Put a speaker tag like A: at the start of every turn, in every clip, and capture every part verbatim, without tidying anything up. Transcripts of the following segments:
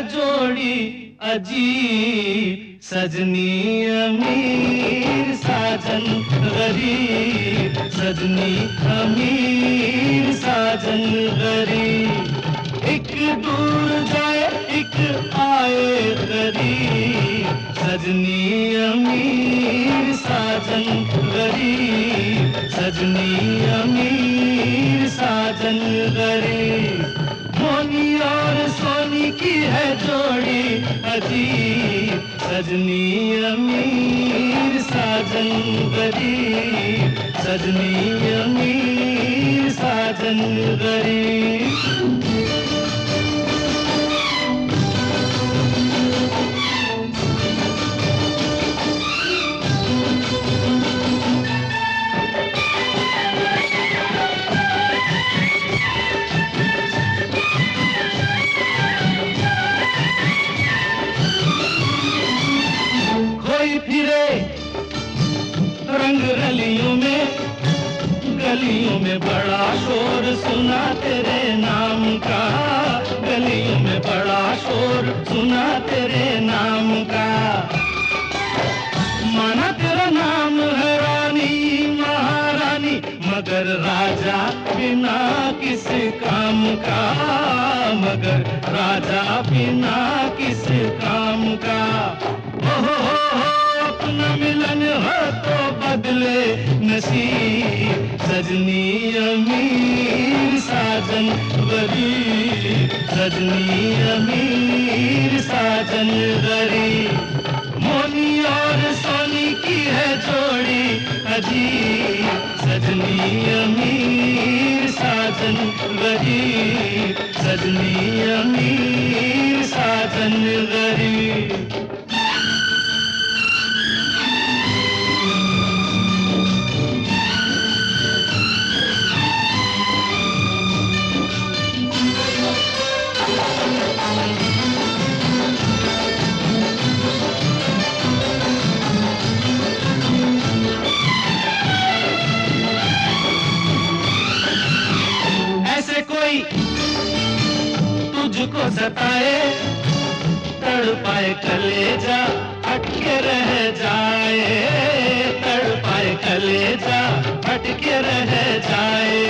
A: जोड़ी अजीब, सजनी अमीर साजन गरीब, सजनी अमीर साजन गरीब। एक दूर जाए एक आए करीब, सजनी अमीर साजन गरीब, सजनी अमीर साजन गरीब। मोनी और सोनी की है जोड़ी अजीब, सजनी अमीर साजन गरीब, सजनी अमीर साजन गरीब। फिरे रंग रलियों में, गलियों में बड़ा शोर सुना तेरे नाम का, गलियों में बड़ा शोर सुना तेरे नाम का। माना तेरा नाम है रानी महारानी, मगर राजा बिना किस काम का, मगर राजा बिना किस काम का। ओ हो हो अपना मिलन हो तो बदले नसीब, सजनी अमीर साजन गरीब, सजनी अमीर साजन गरीब। मोनी और सोनी की है जोड़ी अजीब, सजनी अमीर साजन गरीब, सजनी अमीर साजन गरीब। ऐसे कोई तुझको सताए, तड़पाए कलेजा अटके रह जाए, तड़पाए कलेजा अटके रह जाए।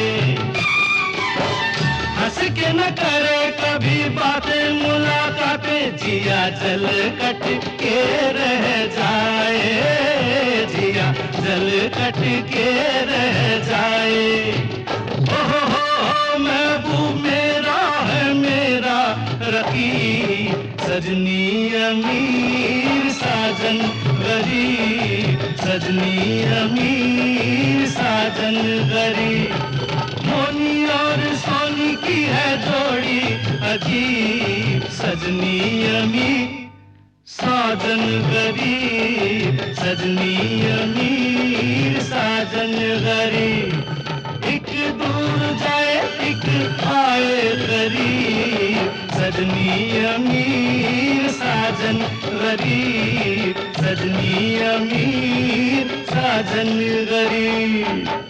A: हंस के न करे कभी बातें मुलाकातें, जिया जल कट के रह जाए, जिया जल कट के रह जाए। ओ हो हो महबूब मेरा है मेरा रकीब, सजनी अमीर साजन गरीब, सजनी अमीर साजन गरीब। मोनी और सोनी की है जोड़ी अजीब, सजनी अमीर साजन गरीब, सजनी अमीर साजन गरीब। एक दूर जाए एक आए करीब, सजनी अमीर साजन गरीब, सजनी अमीर साजन गरीब।